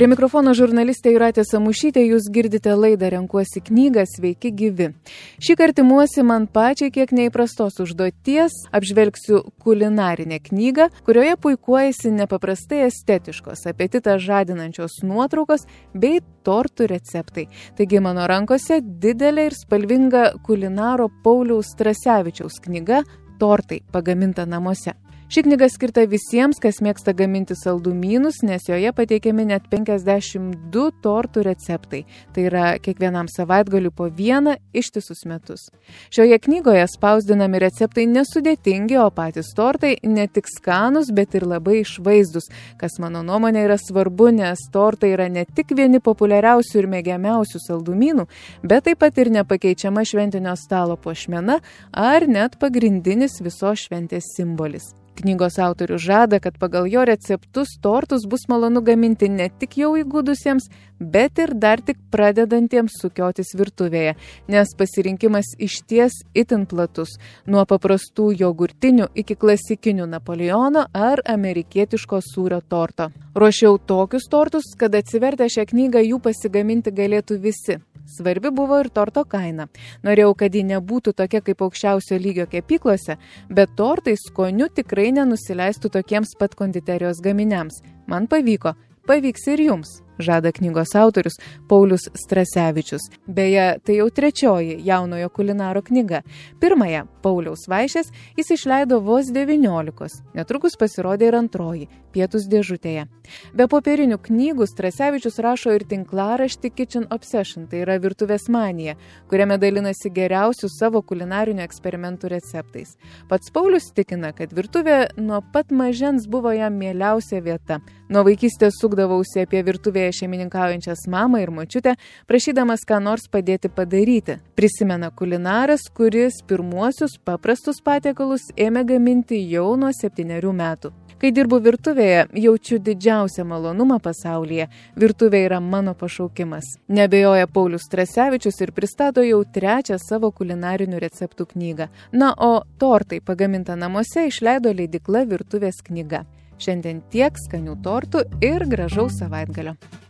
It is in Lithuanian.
Prie mikrofono žurnalistė Jūratė Samušytė, jūs girdite laidą Renkuosi knygą Sveiki gyvi. Šį kartą imuosi man pačiai kiek neįprastos užduoties, apžvelgsiu kulinarinę knygą, kurioje puikuojasi nepaprastai estetiškos, apetitą žadinančios nuotraukos bei tortų receptai. Taigi mano rankose didelė ir spalvinga kulinaro Pauliaus Trasevičiaus knyga Tortai pagaminta namuose. Ši knyga skirta visiems, kas mėgsta gaminti saldumynus, nes joje pateikiami net 52 tortų receptai. Tai yra kiekvienam savaitgaliui po vieną ištisus metus. Šioje knygoje spausdinami receptai nesudėtingi, o patys tortai ne tik skanus, bet ir labai išvaizdus, kas mano nuomonė yra svarbu, nes tortai yra ne tik vieni populiariausių ir mėgiamiausių saldumynų, bet taip pat ir nepakeičiama šventinio stalo puošmena ar net pagrindinis visos šventės simbolis. Knygos autorius žada, kad pagal jo receptus tortus bus malonu gaminti ne tik jau įgudusiems, bet ir dar tik pradedantiems sukiotis virtuvėje, nes pasirinkimas išties itin platus, nuo paprastų jogurtinių iki klasikinių Napoleono ar amerikietiško sūrio torto. Ruošiau tokius tortus, kad atsivertę šią knygą jų pasigaminti galėtų visi. Svarbi buvo ir torto kaina. Norėjau, kad ji nebūtų tokia kaip aukščiausio lygio kepyklose, bet tortai skoniu tikrai nenusileistų tokiems pat konditerijos gaminiams. Man pavyko. Pavyks ir jums, žada knygos autorius Paulius Trasevičius. Beje, tai jau trečioji jaunojo kulinaro knyga. Pirmąją, Pauliaus vaišės, jis išleido vos 19. Netrukus pasirodė ir antroji, Pietūs dėžutėje. Be popierinių knygų Trasevičius rašo ir tinklaraštį Kitchen Obsession, tai yra virtuvės manija, kuriame dalinasi geriausių savo kulinarinių eksperimentų receptais. Pats Paulius tikina, kad virtuvė nuo pat mažens buvo jam mieliausia vieta. Nuo vaikystės sukdavausi apie virtuvėje šeimininkaujančias mamą ir močiutę, prašydamas ką nors padėti padaryti. Prisimena kulinaras, kuris pirmuosius paprastus patiekalus ėmė gaminti jau nuo 7 metų. Kai dirbu virtuvėje, jaučiu didžiausią malonumą pasaulyje. Virtuvė yra mano pašaukimas. Neabejoja Paulius Trasevičius ir pristato jau 3 savo kulinarinių receptų knygą. Na, o Tortai pagaminta namuose išleido leidykla Virtuvės knyga. Šiandien tiek, skanių tortų ir gražaus savaitgalio.